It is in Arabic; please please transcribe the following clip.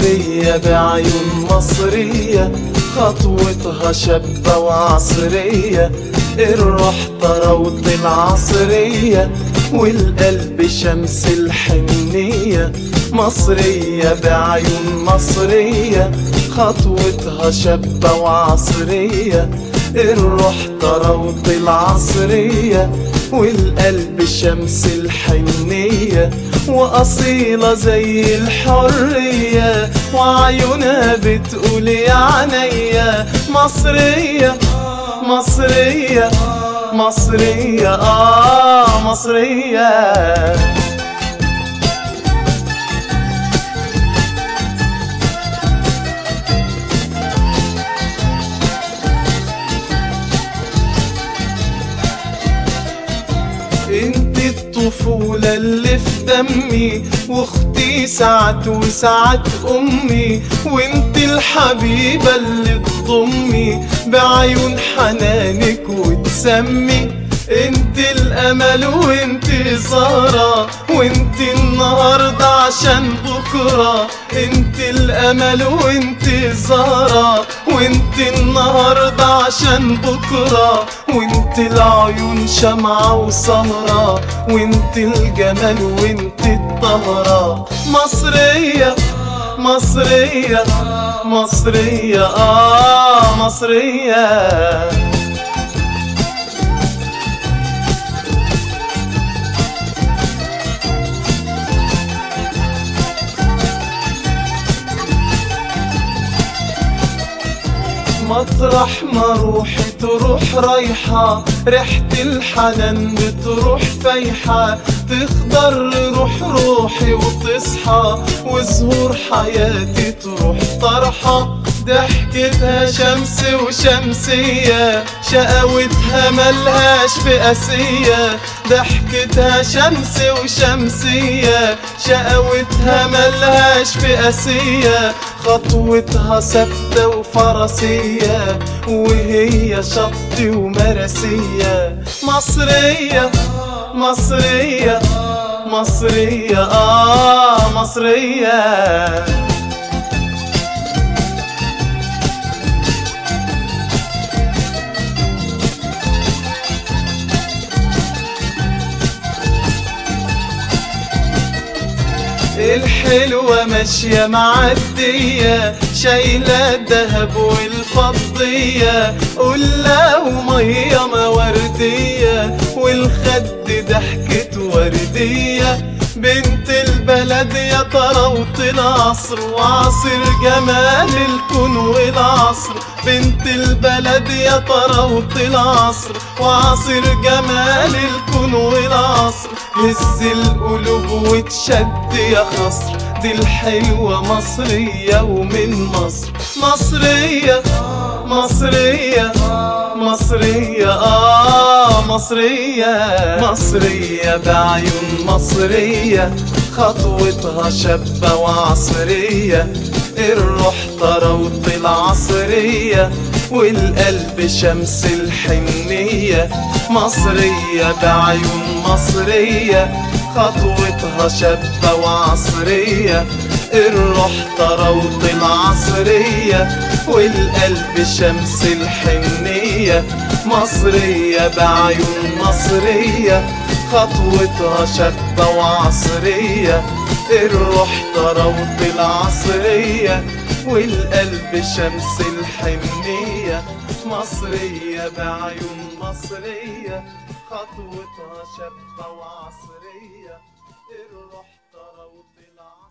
مصرية بعيون مصرية، خطوتها شابة وعصرية، الروح طراوة العصرية والقلب شمس الحنية. مصرية بعيون مصرية، خطوتها شابة وعصرية، الروح طراوة العصرية والقلب شمس الحنية. وأصيلة زي الحرية وعيونها بتقول يا عينيا مصرية مصرية مصرية مصرية. انت الطفولة اللي في دمي، واختي ساعات وساعات امي، وانت الحبيبة اللي تضمي بعيون حنانك وتسمي. انت الامل وانت زهرة، وانت النهاردة عشان بكرة. انت الامل وانت زهرة، وانت النهاردة عشان بكرة. وانت العيون شمعة وسهرة، وانت الجمال وانت الطهرة. مصرية مصرية مصرية مصرية. مطرح ما روحي تروح رايحة، ريحة الحنان بتروح فايحة، تخضر روح روحي وتصحى، وزهور حياتي تروح طرحة. ضحكتها شمس وشمسية، شقاوتها ملهاش بقاسية. ضحكتها شمس وشمسية، شقاوتها ملهاش بقاسية. خطوتها ثابتة وفرسية، وهي شط ومرسية. مصرية مصرية مصرية مصرية. الحلوة ماشية معدية، شايلة الدهب والفضية، قلة ومية موردية، والخد ضحكة وردية. بنت البلد يا طراوة العصر، وعصر جمال الكون والعصر. بنت البلد يا طراوة العصر، وعصر جمال الكون والعصر. هز القلوب وتشد يا خصر، دي الحلوة مصرية ومن مصر. مصرية مصرية مصرية مصرية. مصرية بعيون مصرية، خطوتها شابة وعصرية، الروح طراوة العصرية والقلب شمس الحنية. مصرية بعيون مصرية، خطوتها شابة وعصرية، الروح طراوة العصرية والقلب شمس الحنية. مصرية بعيون مصرية، خطوتها شابة وعصرية، الروح طراوة العصرية والقلب شمس الحنية. مصرية بعيون مصرية، خطوتها شابة وعصرية، الروح طراوة العصرية.